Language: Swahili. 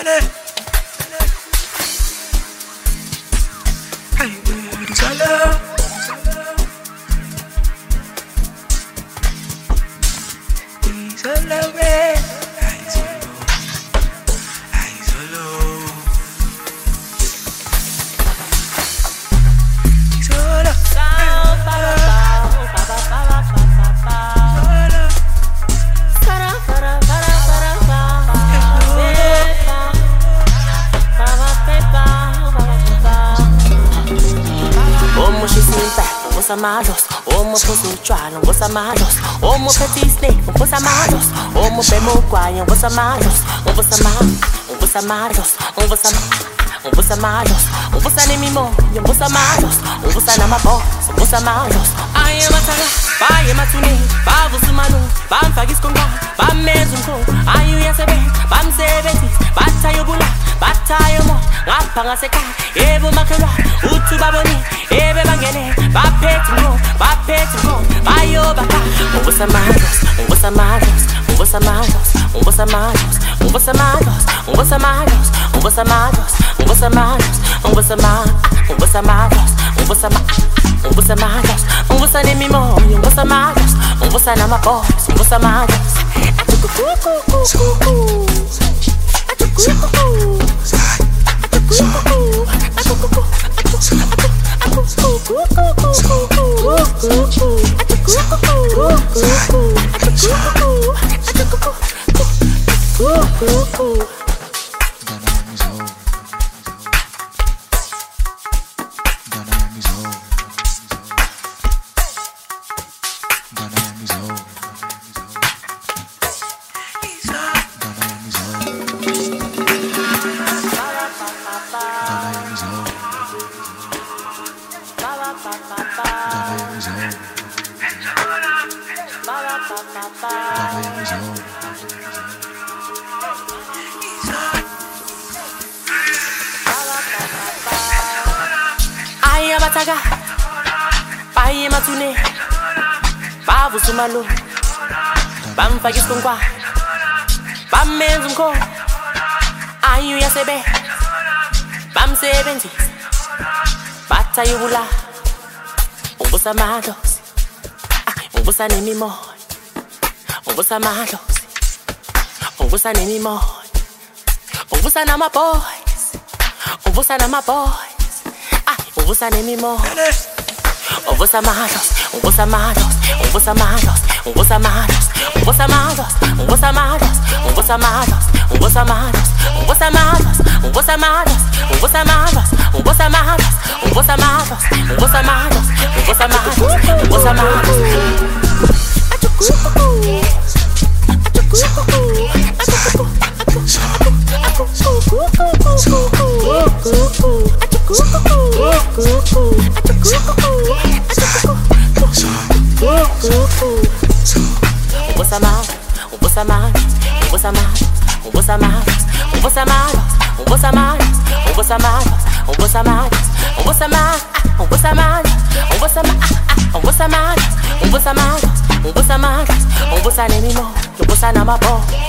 Omo pussy trial, what's a malos? Omo petty snake, what's a malos? Omo bemo guayan, what's a malos? What's a malos? What's a malos? What's a malos? What's a nimimo? What's a malos? What's a namabo? What's a malos? I am a tala, I am a tuni, Babu Sumano, Bam Fagis Conga, Bam Mezunko, I you yesterday, Bam Sebeti, Batayobula, Batayamo, Rapangaseka, Evo Makara, Utu Baboni, Eve Bangene, Bapetumo, Bayo Baka, what's a malos? What's a malos? What's a malos? What's a malos? What's a malos? What's a malos? What's a malos? What's a malos? What's a malos? What's a malos? What's a malos? What's a nimimo? What's a malos? What's a nama boys? What's a malos? Bataga, Baye Matune, Babu Sumalo, Bam Fagis Conga, Bam Mezunko, Ayu Yasebe, Bam Sebenti, Batayubula, Obosa Malos, Obosa Nemimo, Obosa Malos, Obosa Nemimo, Obosa Nama Boys, Obosa Nama Boys. Obosa nemimo, obosa malos, obosa malos, obosa malos, obosa malos, obosa malos, obosa malos, obosa malos, obosa malos, obosa malos, obosa malos, obosa malos, obosa malos, obosa malos, obosa malos, obosa malos, obosa malos. Obosa nenimo, obosa namabo.